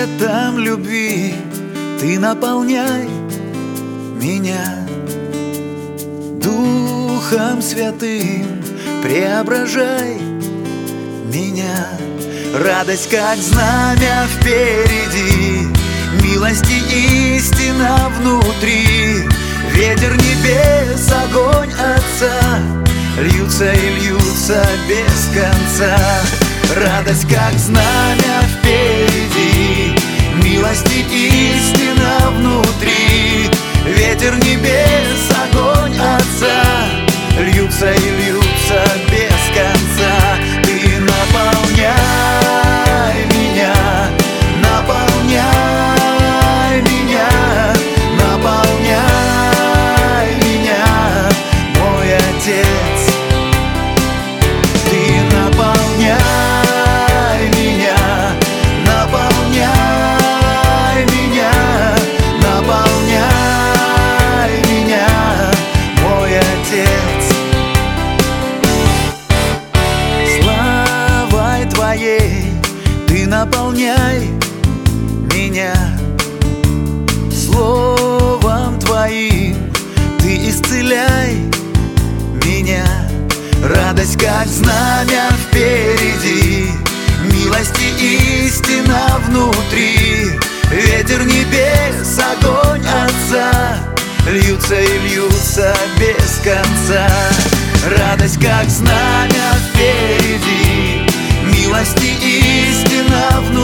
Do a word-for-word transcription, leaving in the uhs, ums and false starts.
светом любви ты наполняй меня. Духом Святым преображай меня. Радость, как знамя впереди, милость и истина внутри. Ветер небес, огонь Отца, льются и льются без конца. Радость, как знамя впереди, милость и истина внутри. Ветер небес, огонь Отца, льются и льются без конца. Ты наполняй меня, наполняй меня, наполняй меня, мой Отец. Ты наполняй меня, наполняй меня, наполняй меня, мой Отец. Славой Твоей ты наполняй меня, Словом Твоим ты исцеляй меня. Радость, как знамя впереди, милость и истина внутри. Ветер небес, огонь Отца, льются и льются без конца. Радость, как знамя впереди, милость и истина внутри.